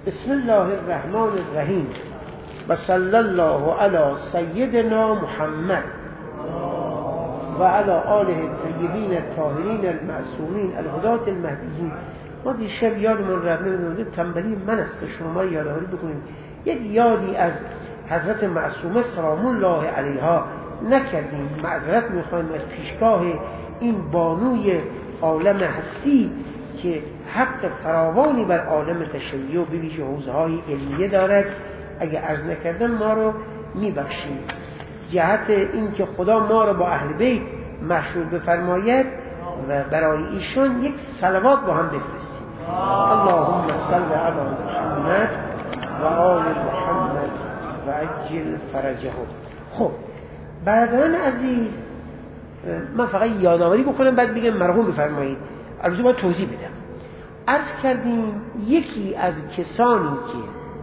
بسم الله الرحمن الرحیم و صلی الله علی سیدنا محمد و علی آله الطیبین الطاهرین المعصومین الهداة المهدیین. ما دیشب یادمون رفت، نمیدونم تنبلی من است که شما یادآوری بکنیم یک یادی از حضرت معصومه سلام الله علیها نکردیم. معذرت میخوایم از پیشگاه این بانوی عالم هستی که حق فراوانی بر عالم تشیع و به ویژه حوزه‌های علمیه دارد. اگه عرض نکردم ما رو میبخشیم. جهت این که خدا ما رو با اهل بیت مشهور بفرماید و برای ایشان یک صلوات با هم بفرستیم. اللهم صل علی محمد و آل محمد و عجل فرجهم. خب برادران عزیز، من فقط یادآوری بکنم بعد بگم مرحوم بفرمایید. البته باید توضیح بدم. عرض کردیم یکی از کسانی که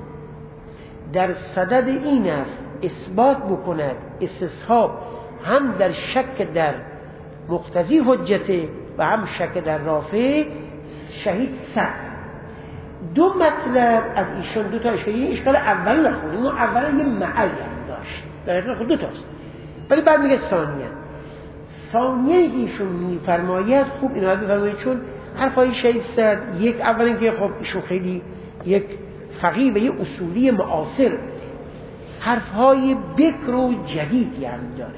در صدد این است اثبات بکند استصحاب هم در شک در مقتضی حجته و هم شک در رافع شهید سعد. دو مطلب از ایشان، دو تا اشکال اول نخونیم. اون اول یه معی داشت، در حقیقت خود دو تاست، ولی بعد میگه ثانیه ایشون میفرماید. خوب اینا بفرمایید، چون حرفای شهید سعد یک اولا که خب ایشون خیلی یک فقیه و یک اصولی معاصر، حرفهای بکر و جدیدی هم داره.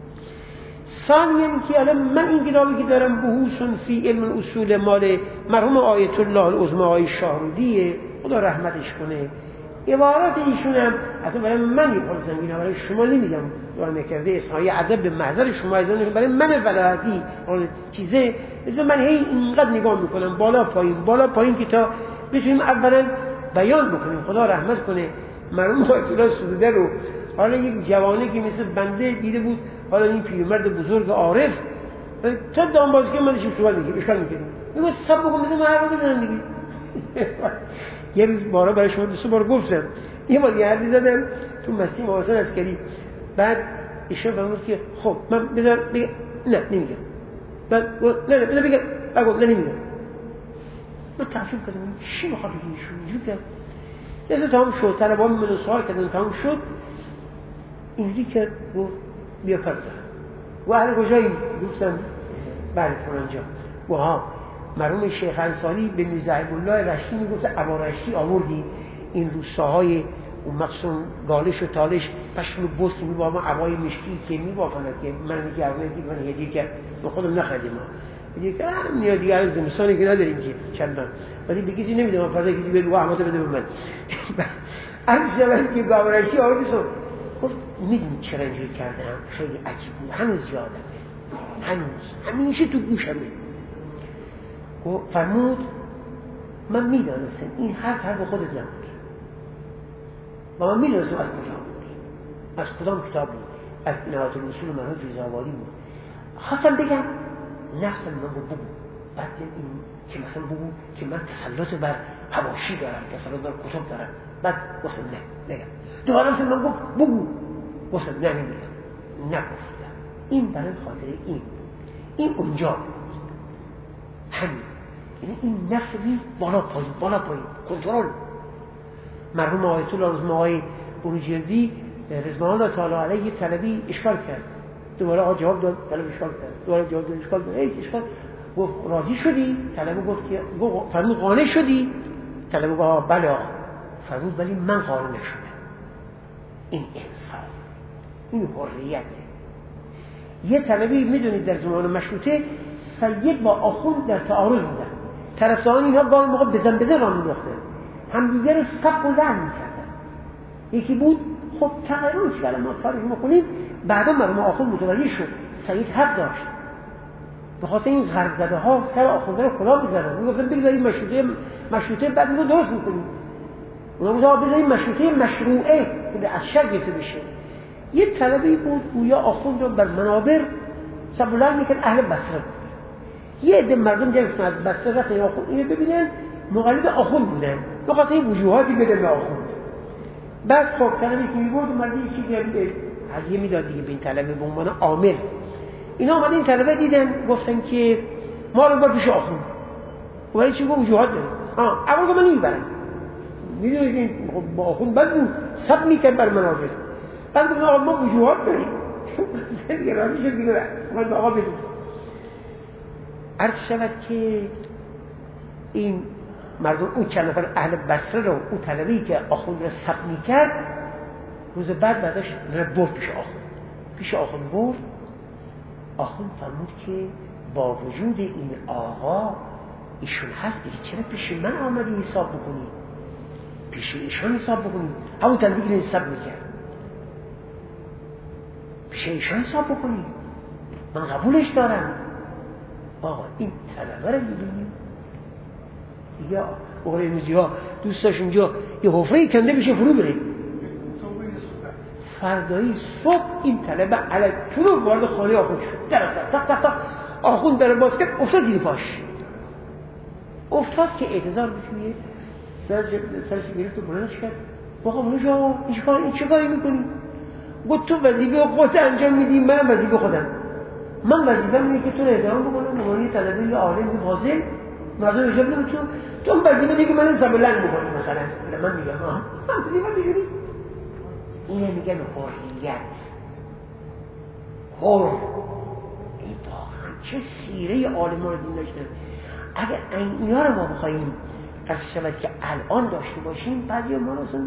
ثانیاً که الان من این کتابی که دارم بحوث فی علم الاصول مال مرحوم آیت الله العظمی آقای شاهرودیه، خدا رحمتش کنه. عبارات ایشون هم حتی برای من میپرسن، اینا برای شما نمیگم، دعا نکرده اصحای ادب به محضر شما ازن، برای من ولایتی چیزه. مثلا من هی اینقدر نگاه میکنم بالا پایین که تا بتونیم اولا بیان بکنیم. خدا رحمت کنه مرحوم آیت الله سدوده رو. حالا یک جوانه که مثل بنده دیده بود، حالا این پیرمرد بزرگ عارف تا دامبازی که من داشتیم صحبت میگیم اشکال میکردیم، میگو سب بکن مثل من حرف بزنم دیگه. یه روز بارا برای شما دو سه بار گفتم، یه بار یه حرفی زدم تو مسیح محسن عسکری، بعد ایشون فرمود که خب من بذار بگم نه نمیگم، بعد نه بذار بگم، بعد نه نمیگم. من تعجب کردم چی میخواد بگه ایشون اینجوری کرد. یه تمام شد، طلبان من سوال کردن تمام شد، اینجوری کرد گفت بیا فردا و اهل کجایی؟ گفتم بله فلانجا. وها مرحوم شیخ انصاری به میرزا عیبالله رشتی میگفت ابا رشتی آوردی این روستاهای اون مقصون گالش و تالش پشم رو بست که میبافن عبای مشکی که میبافن که من میگردنه که من هدیه کرد و خودم نخریدیم. هدیه که هم دیگه از زمستانی که نداریم که چندان، ولی به کسی نمیدم. من فردا کسی بگو احمد بده به من. از شبه که ابا رشتی آوردی گفت میدونی چرا اینجوری کردم؟ خیلی عجیب بود، هنوز یادمه، همیشه تو گوشمه. فرمود من میدانستم این حرف خودت نبود و من میدانستم از کجا بود، از کدام کتاب بود، از نهایت الاصول مرحوم فیض‌آبادی بود. خواستم بگم نفسم من بگو، بعد این که مثلا بگو که من تسلط بر حواشی دارم، تسلط بر کتب دارم. بعد گفتم نه نگم. دوباره من گفت بگو، گفتم نه نمیگم، نگفتم. این برای خاطر این اونجا بود. همین یعنی این نفس بی بالا پایین کنترل. مرحوم آیت الله العظمی آقای بروجردی رضوان الله تعالی علیه طلبی اشکال کرد، دوباره جواب داد، طلب اشکال کرد، دوباره جواب داد، اشکال داد، اشکال. گفت راضی شدی؟ طلب گفت که فرمود قانع شدی؟ طلب گفت بله آقا. فرمود ولی من قانع نشدم. این انصاف، این حریته. یه طلبی میدونید در زمان مشروطه سید با آخوند در تعارض بودن، طرفداران اینها گاهی موقع بزن را می‌انداختن، همدیگه رو سب و لعن می‌کردن. یکی بود خب تقریباً کلمات تاریخ می‌خونید، بعدا مرحوم آخوند متوجه شد سید حق داشت. به خاطر این غرب زده ها سر آخونده رو کلاه می‌زدن، میگفتن بگذارید مشروطه بعد اینو درست می‌کنید. اونا میگفتن بذارید مشروطه مشروعه که از شر گرفته بشه. یه طلبی بود گویا آخوند رو بر منابر سب و لعن می‌کرد، اهل بصره. یه عده مردم جمع شدن از بصره رفتن آخوند اینو ببینن، مقلد آخوند بودن، بخاطر این وجوهاتی بده به آخوند. بعد خب طلبی که می‌برد مردی چی هدیه میداد دیگه به این طلبه به عنوان عامل. اینا اومدن این طلبه دیدن گفتن که ما رو بر پیش آخوند. ولی چی گفت وجوهات داره. اول گفت من نمیبرم. میدونید این با آخوند بعد سب میکرد بر منابر. بعد گفتن آقا ما وجوهات داریم دیگه راضی شد دیگه باید به آقا بدیم. عرض شود که این مردم اون چند نفر اهل بصره رو اون طلبه‌ای که آخوند رو سب میکرد روز بعدش برد پیش آخوند برد. آخوند فرمود که با وجود این آقا ایشون هست دیگه چرا پیش من آمدی حساب بکنی؟ پیش ایشان حساب بکنی. همون تنبیه رو حساب میکرد پیش ایشان حساب بکنی، من قبولش دارم. آقا این طلبه رو ببینیم یا اغره موزی ها دوست داشت اونجا یه حفره کنده بشه فرو بره. فردایی صبح این طلبه علی طلوع وارد خانه آخوند شد. در تق تق تق آخوند در باز کرد افتاد زیر پاش. افتاد که اعتذار بکنیه سرش گرفت و بلندش کرد. آقا موجا این چه کاری میکنی؟ گفت تو وظیفه خودت انجام میدی، من وظیفه خودم. من وظیفه‌م اینه که تو رو احترام بکنم، مهمانی طلبه یا عالم یا فاضل مردم اجابه نمیدن. تو اون وظیفه دیگه من حساب لنگ بکنی مثلا. من میگم ها من میگم اینه میگن حریت. حر این واقعا چه سیره عالمان رو دین داشتن. اگر اینا رو ما بخوایم از شود که الان داشته باشیم بعضی ما رو اصلا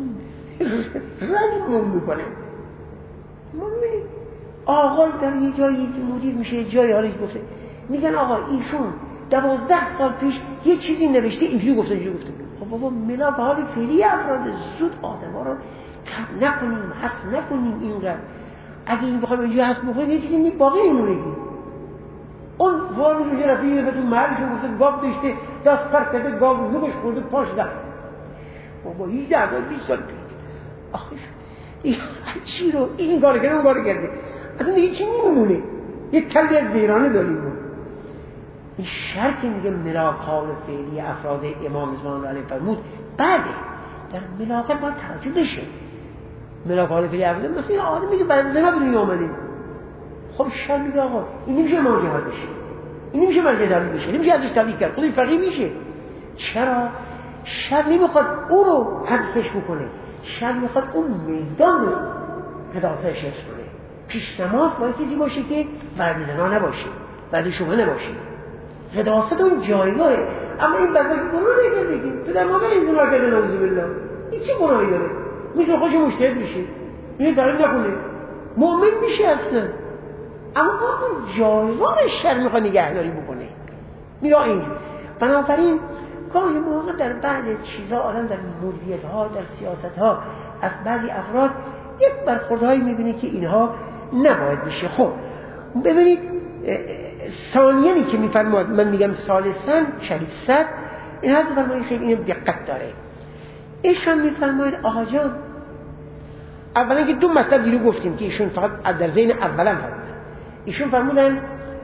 رنگمون میکنه. ما میبینیم آقای در یه جایی مدیر میشه یه جایی حالش گفته میگن آقا ایشون 12 سال پیش یه چیزی نوشته اینجوری گفته اینجوری گفته. خب بابا ملا به حال فعلی افراد زود آدم ها رو تب نکنیم حس نکنیم. این رو اگه این بخوایم اینجوری حس بکنیم یه چیزی باقی نمونگیم. اون وارد رو رفیقی به تو محلشون گفته گاب داشته دست پر کرده گاب نوگش خورده پاش ده. بابا 18 سال 20 سال پیش آخه این چی رو این کار کرده اون کار کرده اصلا دیگه چی نمیمونه. یک کلی از زیرانه داریم. این شرط میگه ملاک حال فعلی افراد امام زمان علیه فرمود. بله در ملاکت باید توجه بشه. ملاک حال فعلی افراد مثلا آدم میگه برای زنا به دنیا آمدیم. خب شر میگه آقا این نمیشه مواجهات بشه، این نمیشه مرجع داری بشه، نمیشه ازش تبلیغ کرد، خودی فقیه میشه. چرا؟ شر نمیخواد او رو حذفش بکنه، شر میخواد اون میدان رو قداسش کنه. پیش نماز باید چیزی باشه که ورد زنا نباشه، ورد شبهه نباشه، قداست اون جایگاهه. اما این بزرگ گناه نکرده که تو در مقابل این زنا کرده نعوذ بالله، این چه گناهی داره؟ میتونه خوش مجتهد بشه، اینو داره نکنه، مؤمن میشه اصلا. اما اون جایگاه شر میخواد نگهداری بکنه. میگه اینجور. بنابراین گاهی موقع در بعضی چیزها آدم در مدیریت ها در سیاست ها از بعضی افراد یک برخوردهایی میبینی که اینها نباید بشه. خب ببینید ثانیانی که میفرماد، من میگم ثالثاً شهید صد، این حد میفرماید خیلی اینو دقت داره. ایشان میفرماید آقا جان اولا که دو مطلب دیرو گفتیم که ایشون فقط در ذهن اولا فرمودن. ایشون فرمودن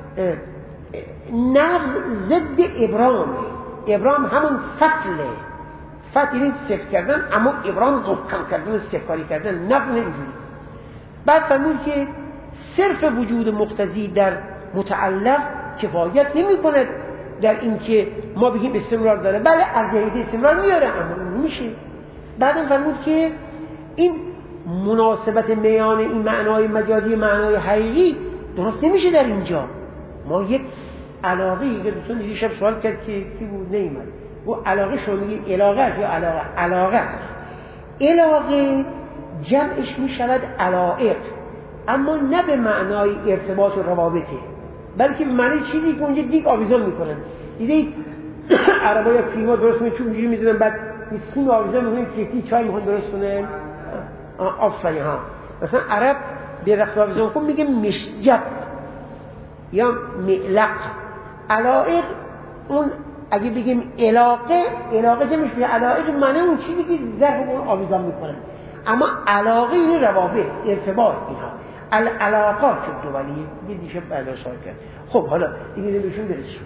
نقض ضد ابرام. ابرام همون فتله، فتل یعنی صفت کردن، اما ابرام محکم کردن، صفکاری کردن، نقض نمیجوری. بعد فرمود که صرف وجود مقتضی در متعلق کفایت نمی کند در این که ما بگیم استمرار داره. بله ارجحیت استمرار میاره اما نمیشه. بعدم فرمود که این مناسبت میان این معنای مجازی معنای حقیقی درست نمیشه در اینجا. ما یک علاقه که دوستان یه شب سوال کرد که کی بود نیامد، او علاقه شو میگه علاقه است یا علاقه است. علاقه جمعش میشود علائق، اما نه به معنای ارتباط و روابطه، بلکه به معنی چیزی که اونجا دیگ آویزان میکنن. دیدید عربا یا فیلم‌ها درست میکنن، چوب اینجوری میزنن، بعد سیم آویزان میکنن که چای میخوان درست کنن. آفرین ها. مثلا عرب به رخت آویزان کن میگه مشجب یا معلق. علائق اون اگه بگیم علاقه جمعش به علائق معنی اون چیزی که ظرف اون آویزان میکنن، اما علاقه این روابط ارتباط اینها العلاقات شد دو ولی یه دیشه بعد سوال کرد. خب حالا دیگه بهشون برسیم.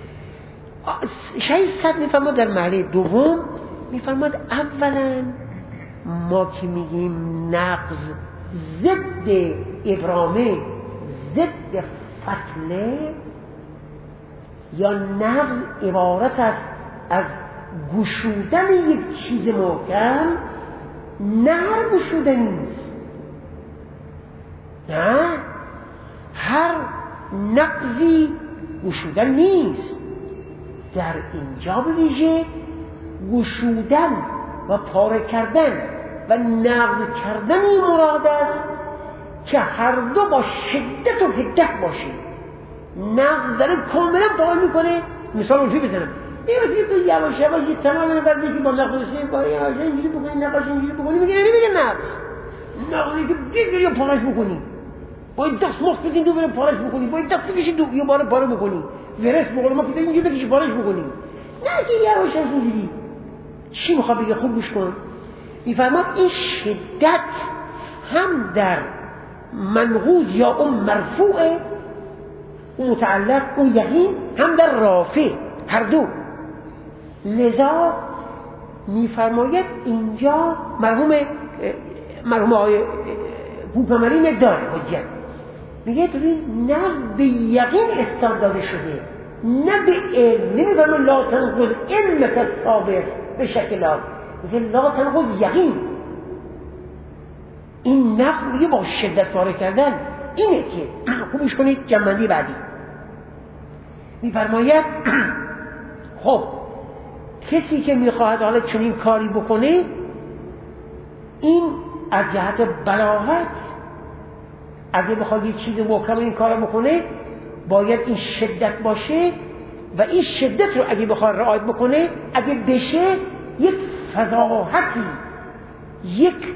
شاید صد میفرماد در مرحله دوم میفرماد اولا ما که میگیم نقض ضد ابرامه ضد فتله یا نقض عبارت است از گشودن یک چیز محکم نه هر گشودن نیست، نه هر نقضی گشودن نیست. در اینجا به ویژه گشودن و پاره کردن و نقض کردن این مراد است که هر دو با شدت و حدت باشه. نقض داره کاملا پاره میکنه. مثال اونجوری بزنم، میگه تو یواش یواش یه تمام نفر بگی با نقض با یواش اینجوری بکنی، نقض اینجوری بکنی، میگه نمیگه نقض. نقضی که بگیری و پارش بکنی، باید دست مخت بدین دو بره پارش بکنی، باید دست بکشی دو یه بار پاره بکنی، ورس بقول ما که اینجوری بکشی پارش بکنی، نه که یواش یواش اینجوری. چی میخواد بگه؟ خوب گوش کن. میفرماد این شدت هم در منقوض یا اون مرفوع اون متعلق اون یقین، هم در رافع، هر دو. لذا میفرماید اینجا مرحوم آقای بوقمری داره حجت، میگه ببین نه به یقین اسناد داده شده، نه به علم. نمیفرماید لا تنقض علمک السابق به شکلات، میگه لا تنقض یقین. این نقض میگه با شدت پاره کردن اینه که خوبش کنید. جنبندی بعدی میفرماید خب کسی که میخواهد حالا چنین کاری بکنه، این از جهت بلاغت اگه بخواد یه چیز محکم این کار بکنه باید این شدت باشه و این شدت رو اگه بخواد رعایت بکنه، اگه بشه یک فضاحتی، یک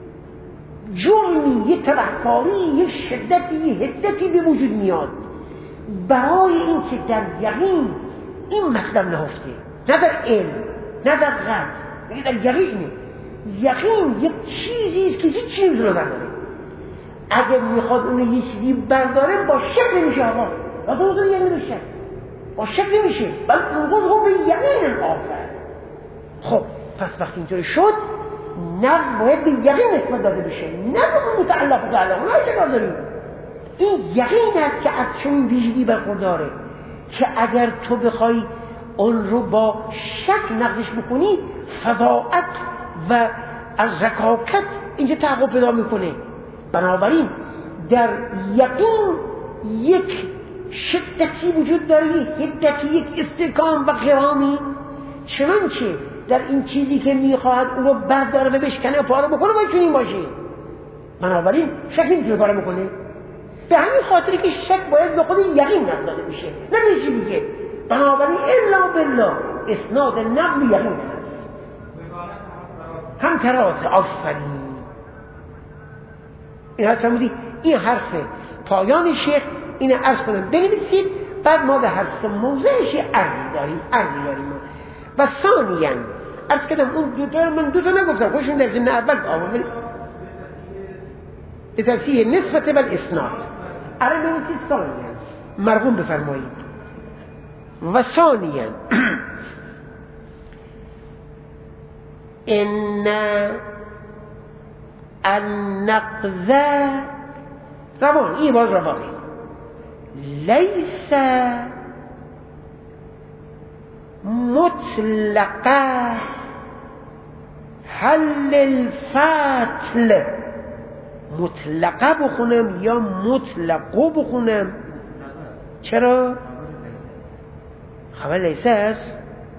جرمی، یک تبهکاری، یک شدتی، یک حدتی به وجود میاد برای این که در یقین این مقدم نهفته، نه در علم، نه در قطع، در یقینه. یقین یک چیزیست که هیچ چیز رو برداره. اگر میخواد اون یه چیزی برداره با شک نمیشه. آقا و تو اون یقین نمیشه، با شک نمیشه، بلکه اون به یقین آفر. خب پس وقتی اینطور شد نقض باید به یقین نسبت داده بشه، نه به متعلق نه چه داریم. این یقین است که از چنین ویژگی برخورداره که اگر تو بخوای اون رو با شک نقضش بکنی، فضاعت و از رکاکت اینجا تحقق پیدا میکنه. بنابراین در یقین یک شدتی وجود داره، یک حدتی، یک استحکام و قوامی، چنانچه در این چیزی که میخواهد اون رو برداره و بشکنه و پاره بکنه باید چنین باشه. بنابراین شک نمیتونه کار بکنه. به همین خاطری که شک باید به خود یقین نقض داده بشه، نه به چیزی دیگه. بنابراین الا بالله اسناد نقض یقین هست. هم تراز آفرین. این فرمودی این حرف پایان شیخ. اینو عرض کنم بنویسید، بعد ما به هر سه موضعش عرضی داریم و ثانیاً عرض کردم اون من دو تا نگفتم، خوشون در ضمن اول آمد به تصحیح نسبت و الاسناد. اره بنویسید ثانیاً مرغوم بفرمایید. و ثانیاً ان النقض روان، این باز روانه، لیس مطلق حل الفتل. مطلقه بخونم یا مطلقو بخونم؟ چرا؟ خبر لیسه هست.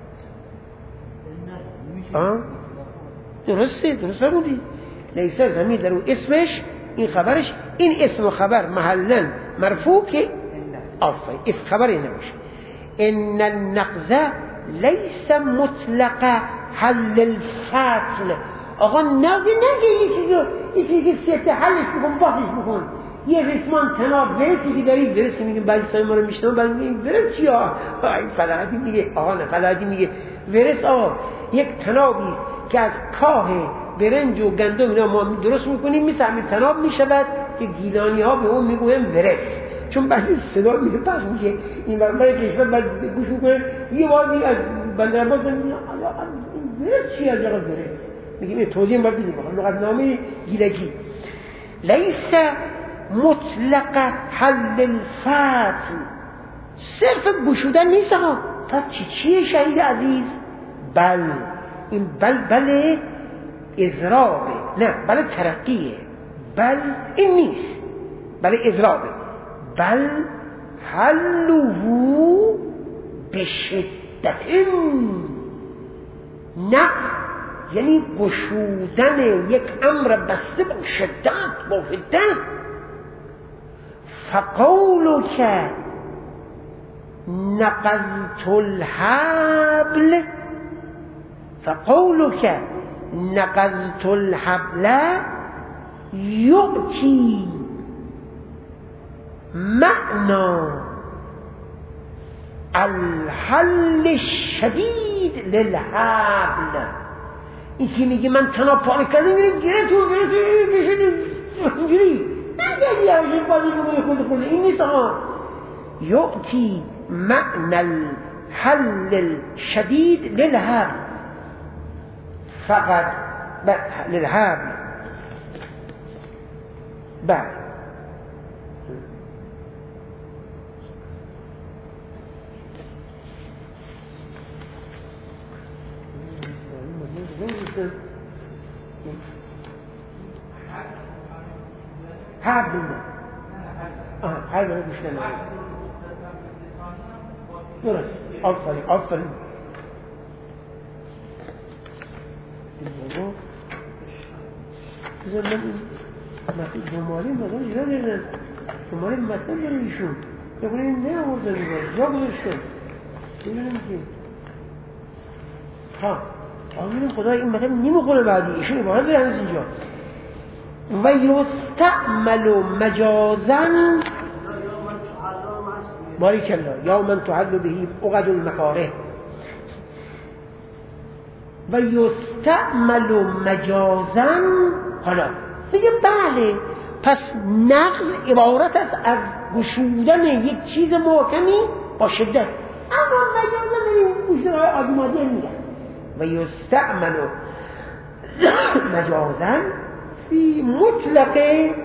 درسته فرمودی. لیسه زمین در اون اسمش، این خبرش، این اسم و خبر محلن مرفوع که آفای اسم خبر این نباشه. ان النقض لیس مطلق حل الفتل. آقا نقض نگه یه چیزی که سیته حلش بکن، بازش بکن. یه رسمان تناب ورسی که دارید، ورس که میگیم بعضی سایی ما رو میشنم، بعد میگیم ورس چی ها؟ این فلاحتی میگه آقا نه فلاحتی میگه ورس. آقا یک تنابیست که از کاه برنج و گندم اینا ما درست میکنیم، مثل همین تناب میشود که گیلانی ها به اون میگویم ورس، چون بعضی صدا میره پخش میشه این برای کشور بعد گوش میکنه. یه بار میگه از بندرعباس میگه این ورس چی؟ از جاقا ورس میگیم این توضیح باید بدیم لغت نامه گیلگی. لیس مطلق حل الفتل، صرف گشودن نیست. ها پس چیه شهید عزیز؟ بل این بل اضرابه، نه بل ترقیه، بل این نیست، بل اضرابه. بل حلوه به شدت، نقض یعنی گشودن یک امر بسته با شدت، با شدت. فقولک نقضت الحبل، فقولک نقضت الحبل یؤتی معنی الحل الشدید للحبل. این که میگه من تناب پاره کردم گره تو اینجوری نگردی همشون بازی بکنه خود این نیست. یؤتی معنی الحل الشدید للحبل، فقط للحبل. بله حبل حبل گوشتن درست. آفرین آفرین. بذار من جمالی مدام جا دردن جمالی مطلب داره ایشون بکنه این نه آورده میگه جا گذاشتن ببینم که ها آمینم خدا این مطلب نمیخوره بعدی ایشون عبارت داره هنوز اینجا. و یستعمل مجازا باریک الله یا من تحل بهی عقد المکاره. و یستعمل مجازا، حالا میگه بله پس نقض عبارت است از گشودن یک چیز محکمی با شدت، اما مجازا این گشودن های آدمادی میگن. و یستعمل مجازا فی مطلق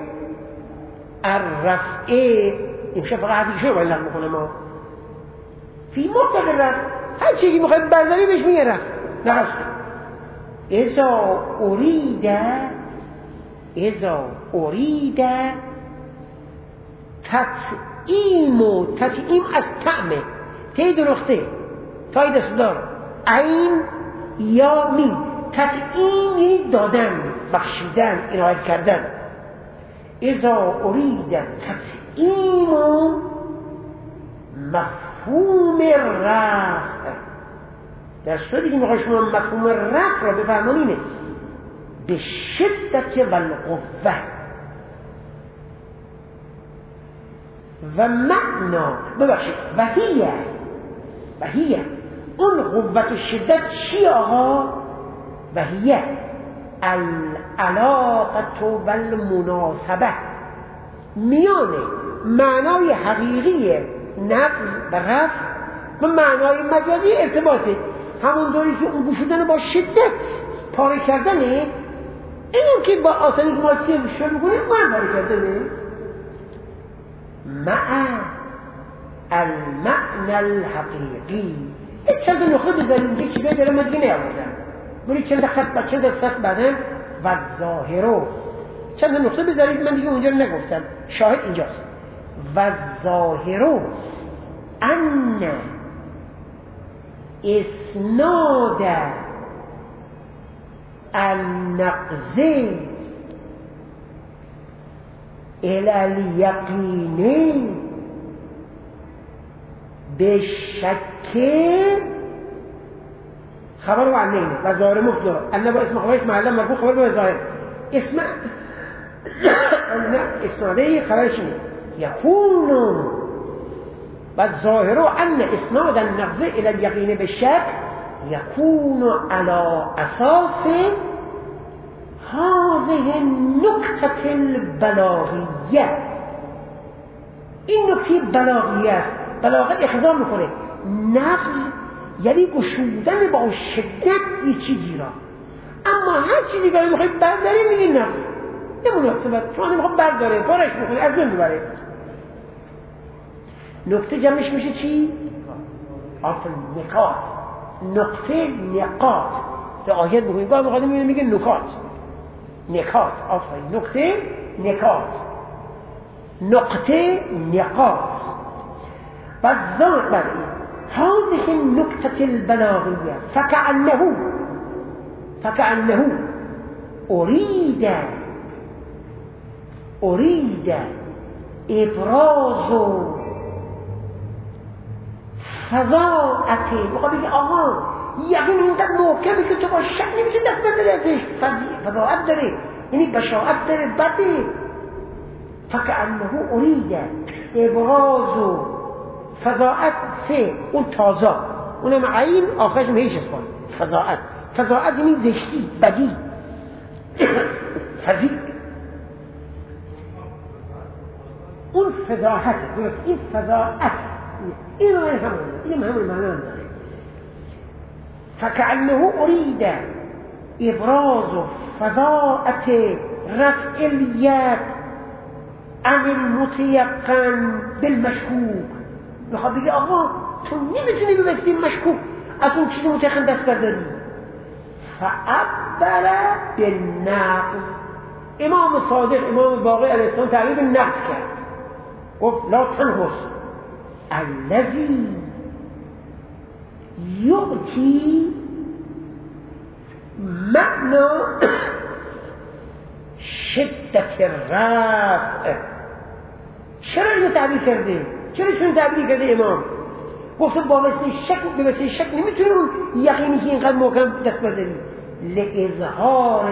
الرفع. این فقط حدیث رو باید نقل بکنه ما فی مطلق الرفع، هر چیزی میخواید برداری بهش میگه رفع. نقص اذا ارید تطعیم از طعمه تی دو نقطه تای دستدار عین یا می. تطعیم یعنی دادن، بخشیدن، عنایت کردن. اذا ارید تطعیم مفهوم رفع، در صورتی که میخوای شما مفهوم رفع را بفهمونینه به شدت و القوه و معنا ببخشید و هیه اون قوت شدت چیه آقا؟ و هیه العلاقه و المناسبه میان معنای حقیقی نقض و رفع و معنای مجازی ارتباطه. همون دوری که اون گشودن با شدت پاره کردنه، اینو که با آسانی که ما چیه شروع میکنه اون پاره کردنه. مع المعنى الحقیقی. یک چند نقطه بزنیم یک چیزایی داره من دیگه نیاوردم، بری چند خط بعدم و ظاهرو چند نقطه بذارید، من دیگه اونجا رو نگفتم، شاهد اینجاست. و ظاهرو ان اسناد النقض الى الیقین به شک خبر و عنه و ظاهر مفضل انه با اسم خبرش محلا مرفوع خبر به ظاهر اسم اسناده خبرش یکون و ظاهر ان اسناد النقض الى الیقین به شک یکون علی اساس هذه النکته البلاغیه. این نکته بلاغیه است. بلاغت اخضار میکنه نقض یعنی گشودن با شدت یه چیزی را، اما هر چیزی که میخواید برداری میگی نقض. یه مناسبت شما نمیخواد برداره پارش میکنه از بین ببره. نکته جمعش میشه چی؟ آفرین نکات. نقطه نقاط به آیت بکنید. گاه مقادم میگه نکات، نکات، آفرین، نقطه نکات، نقطه نقاط. بعد زائد بر این هذه النکته البلاغیه فكأنه أريد ابراز فضاعت. بخواه بگه آقا یقین اینقدر محکمی که تو با شک نمیشه دست برداری ازش، فضاعت داره، یعنی بشاعت داره، بده. فكأنه أريد ابراز فضاعت، اون تازه، اونم عین آخرش هیچ اسپان. فضاعت یعنی زشتی، بدی، فضیع. اون فضاحت درست، این فضاعت این همون معنی داره. فكأنه أريد ابراز فضاعت رفع اليد عن المتيقن بالمشکوک. میخواد بگه آقا تو نمیتونی ببستی مشکوک از اون چیزی متيقن دست برداری. فعبر بالنقص. امام صادق، امام باقر علیه السلام تعبیر به نقص کرد، گفت لا تنقص الذی یؤتی معنی شدت الرفع. چرا اینو تعبیر کرده؟ چرا چون تعبیر کرده امام؟ گفت با وسیله شک نمیتونی اون یقینی که اینقدر محکم دست برداری. لإظهار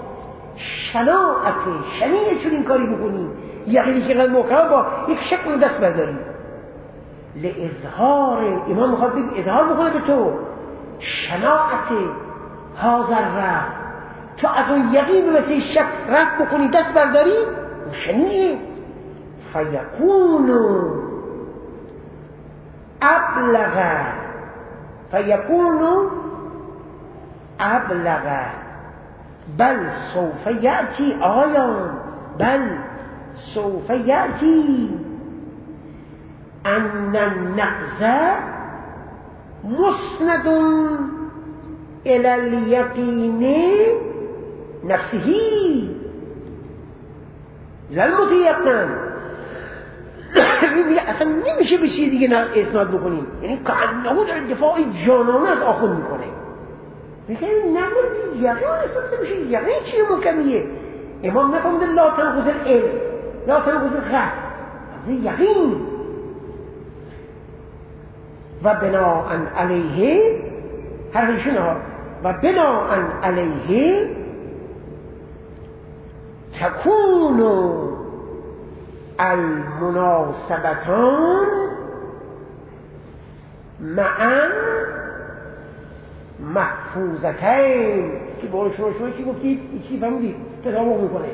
شنیعه چون این کاری بکنی، یقینی که اینقدر محکم با یک شک اون دست برداری. لإظهار، امام میخواد بگه اظهار بکنه به تو شناعت هذا الرفع، تو از اون یقین به وسیله شک رفع بکنی دست برداری، اون شنیعه. فیکون ابلغ بل سوف یأتی آیان، بل سوف یأتی ان النقض مسند الى اليقین نفسه للمتيقن. اصلا نمیشه به چیز دیگه اسناد بکنیم، یعنی کأنه در دفاع جانانه از آخون میکنه. میگه نمیشه یقین اسناد نمیشه، یقین چیه محکمیه؟ امام نفهمده لا تنقض العلم، لا تنقض القطع، یقین. و بناء علیه حرفشون ها، و بناء علیه تکون المناسبتان معا محفوظتین. که بارو شما چی گفتید؟ چی فهمیدید؟ تطابق میکنه،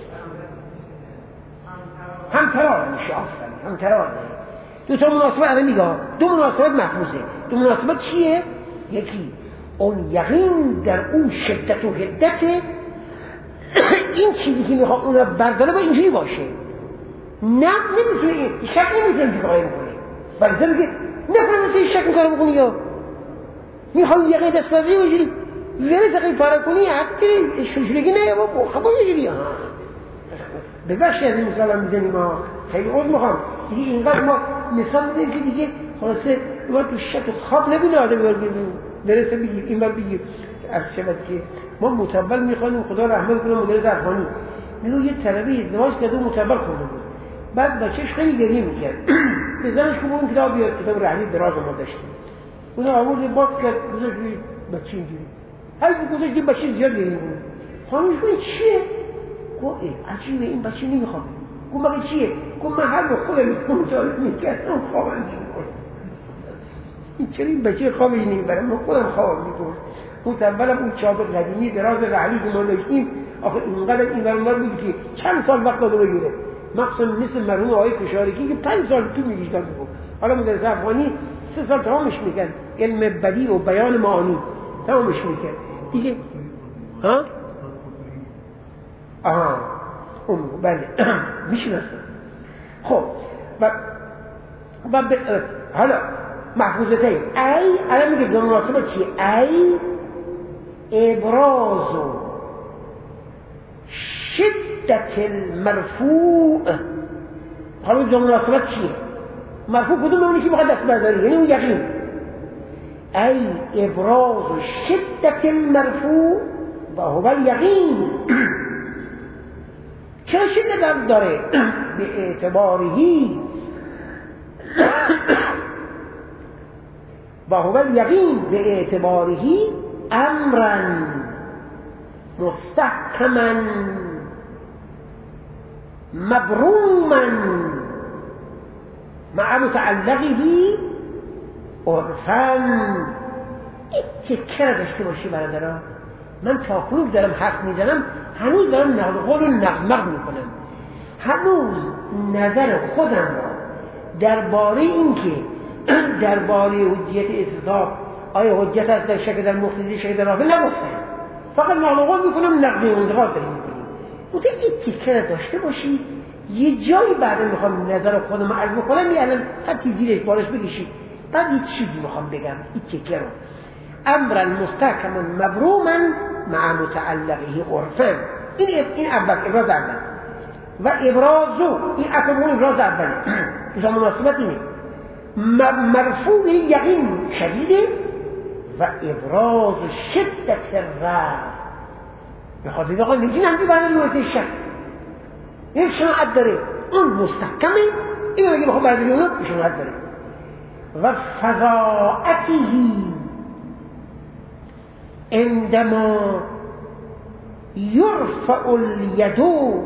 هم تراز میشه. آفرین، هم ترازه. دو تا مناسبت الان میگه، دو مناسبت محفوظه. دو مناسبت چیه؟ یکی اون یقین در اون شدت و حدت این چیزی که میخواد اون رو برداره با اینجوری باشه، نه نمیتونه شک نمیتونه چی کاری بکنه. ولی زن میگه نکنه مثل شک میکاره بکنی، یا میخواد یقین دست برداری و اینجوری ولی تقیی پاره کنی حتی شوشلگی نه با خبا اینجوری. ببخشی از این مثال هم میزنیم، ما خیلی عوض میخوام دیگه اینقدر ما مثال میزنیم که دیگه خلاصه ما تو شک و خواب نبینه آدم درسته بگیر این بار بگیر. از شبت که ما متول میخوانیم، خدا رحمت کنه مدرس افغانی میگه یه طلبه ازدواج کرده و متول خورده بود، بعد بچهش خیلی گریه میکرد. به زنش که اون کتاب بیاد، کتاب رحلی دراز ما داشتیم، اون آورد باز کرد گذاشت بچه اینجوری، هر کی گذاشت بچه زیاد گریه بود. خانمش گفت چیه؟ گفت عجیبه این بچه نمیخواد. گفت مگه چیه؟ گفت من هر وقت خودم مطالعه میکردم خوابم نمیبرد. این چرا این بچه خوابش نمیبره؟ من خودم خوابم میبرد. متولم اون چادر قدیمی دراز رحلی که ما داشتیم، آخه اینقدر این برنامه بود که چند سال وقت داده بگیره، مخصوصا مثل مرحوم آقای کشارکی که 5 سال تو میگشتن بود. حالا مدرس افغانی 3 سال تمامش میکرد، علم بدیع و بیان معانی تمامش میکرد دیگه. ها؟ اون بله میشناسم. خب حالا محفوظتين ای الان میگه به مناسبت چیه؟ ای ابراز شدت المرفوع. حالا به مناسبت چیه؟ مرفوع کدوم اونی که میخواد دست برداری، یعنی اون یقین. ای ابراز شدت المرفوع و هو الیقین. چرا شدت داره؟ به اعتبارهی و هو الیقین به اعتبارهی امرا مستحکما مبروما مع متعلقه عرفا. این تکه را داشته باشی برادران. من تا کنون دارم حرف میزنم، هنوز دارم نقل قول و نقمق میکنم، هنوز نظر خودم را درباره این که درباره حجیت استصحاب آیا حجت است در شک در مقتضی شک در نافل نگفتم، فقط نقل قول میکنم، نقض و انتقاص داریم میکنیم. بودم این تکه را داشته باشی، یه جایی بعد میخوام نظر خودم عرض بکنم، یه الان خطی زیرش بارش بکشید، بعد یه چیزی میخوام بگم. این تکه رو امرا مستحکما مبروما مع متعلقه عرفا. این اول ابراز اول و ابرازو این اتمون ابراز اولی دوتا مناسبت اینه. مرفوع این یقین شدیده و ابراز شدت الرفض. بخواد بگه آقا نمیدین همدی برای لوحه شک این شناعت داره، اون مستحکمه، این بگه بخواد برای لوحه شناعت داره. و فضاعتهی عندما یرفع الید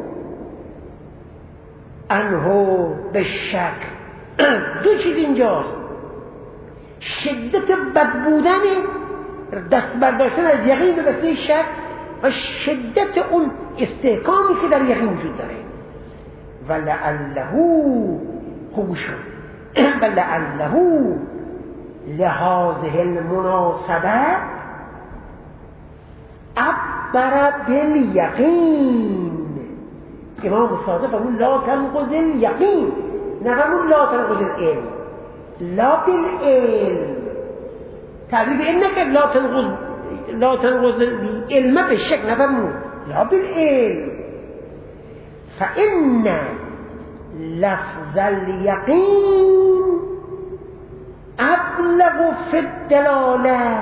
عنه بالشک. دو چیز اینجاست، شدت بد بودن دست برداشتن از یقین به وسیله شک و شدت اون استحکامی که در یقین وجود داره. ولعله خوشم ولعله لهذه المناسبه عبر بالیقین. امام صادق فرمود لا تنقض الیقین، نه فرمود لا تنقض العلم، لا بالعلم. تعبیر به علم نکرد، لا تنقض العلم بالشک، نه فرمود لا بالعلم. فإن لفظ اليقين أبلغ في الدلالة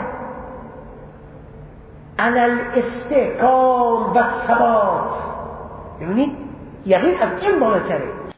على الاستحكام والثبات. یعنی یقین از این بالاتره،